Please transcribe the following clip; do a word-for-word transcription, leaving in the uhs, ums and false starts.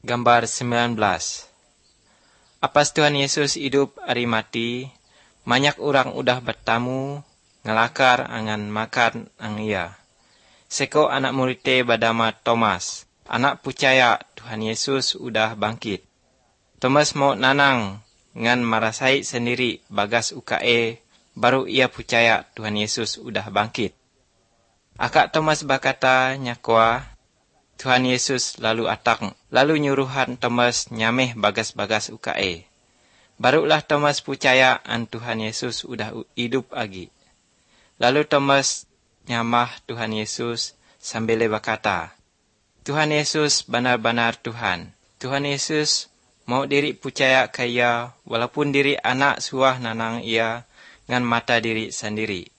Gambar sembilan belas. Apas Tuhan Yesus hidup ari mati, banyak orang udah bertamu, ngelakar angan makan ang ia. Seko anak muridnya badama Thomas, anak percaya Tuhan Yesus udah bangkit. Thomas mau nanang, ngan marasai sendiri bagas U K E, baru ia percaya Tuhan Yesus udah bangkit. Akak Thomas berkata nyakwa, Tuhan Yesus lalu atang, lalu nyuruhan Thomas nyameh bagas-bagas U K E. Barulah Thomas percaya an Tuhan Yesus udah hidup lagi. Lalu Thomas nyamah Tuhan Yesus sambil berkata, Tuhan Yesus benar-benar Tuhan. Tuhan Yesus mau diri percaya kaya walaupun diri anak suah nanang ia ngan mata diri sendiri.